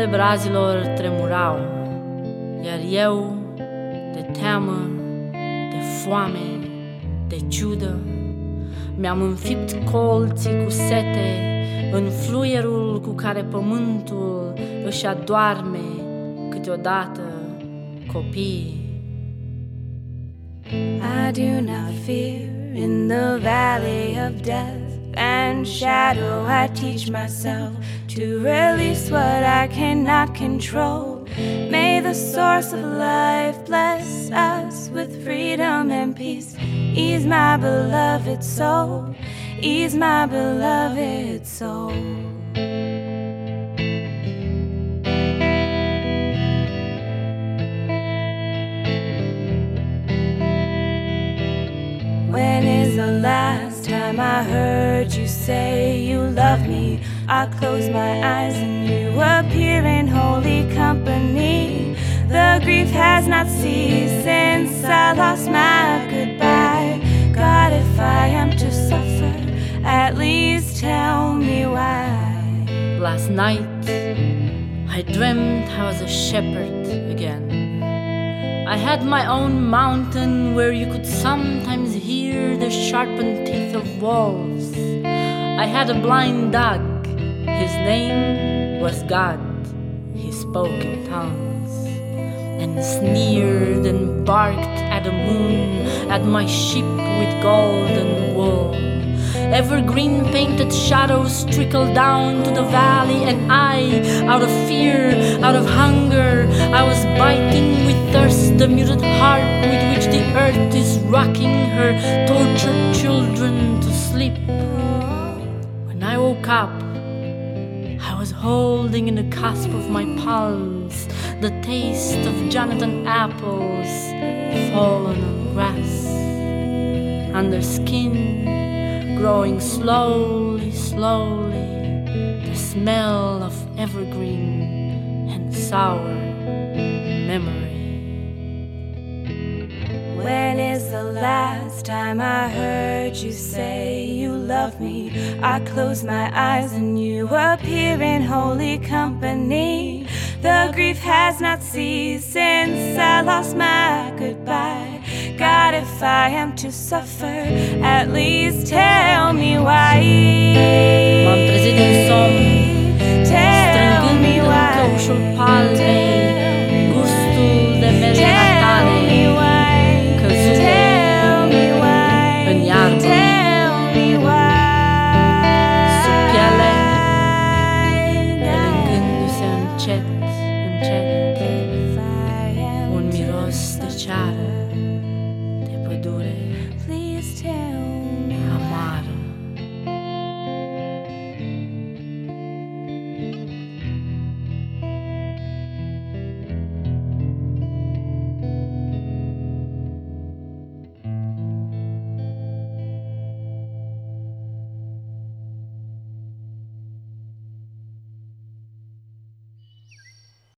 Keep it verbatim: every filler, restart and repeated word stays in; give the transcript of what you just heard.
brazilor tremurau, iar eu, de teamă, de foame, de ciudă, mi-am înfipt colții cu sete în fluierul cu care pământul își adoarme câteodată copiii. I do not fear in the valley of death and shadow. I teach myself to release what I cannot control. May the source of life bless us with freedom and peace. Ease my beloved soul, ease my beloved soul. When is the last time I heard you say you love me? I close my eyes and you appear in holy company. The grief has not ceased since I lost my goodbye. God, if I am to suffer, at least tell me why. Last night I dreamt I was a shepherd again. I had my own mountain where you could sometimes hear the sharpened teeth of wolves. I had a blind dog, his name was God. He spoke in tongues and sneered and barked at the moon, at my sheep with gold and wool. Evergreen painted shadows trickled down to the valley, and I, out of fear, out of hunger, I was biting with thirst the muted harp with which the earth is rocking her tortured children to sleep. When I woke up, I was holding in the cusp of my palms the taste of Jonathan apples fallen on grass, under skin, growing slowly, slowly, the smell of evergreen and sour memory. When is the last time I heard you say you love me? I close my eyes and you appear in holy company. The grief has not ceased since I lost my goodbye. God, if I am to suffer, at least tell me why. M-am trezit din somn, Tell me strângând în why. căușul palmei